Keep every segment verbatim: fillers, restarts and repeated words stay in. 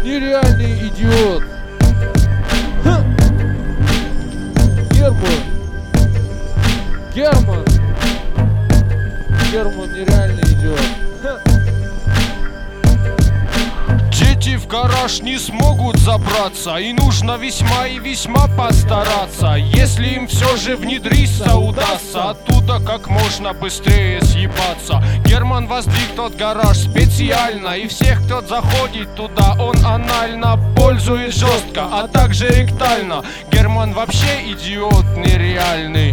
нереальный идиот. Ха. Герман. Герман. Герман нереальный идиот. Ха. Дети в гараж не смогут забраться, и нужно весьма и весьма постараться. Если им все же внедриться удастся, оттуда как можно быстрее съебаться. Герман воздвиг тот гараж специально, и всех, кто заходит туда, он анально пользует жестко, а также ректально. Герман вообще идиот нереальный.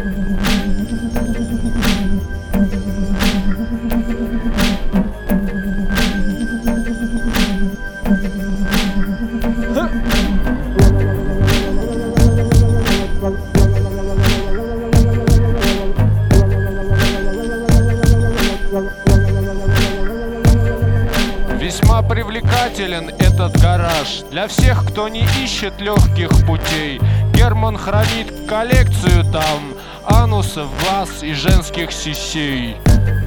Весьма привлекателен этот гараж для всех, кто не ищет легких путей. Герман хранит коллекцию там анусов, глаз и женских сисей.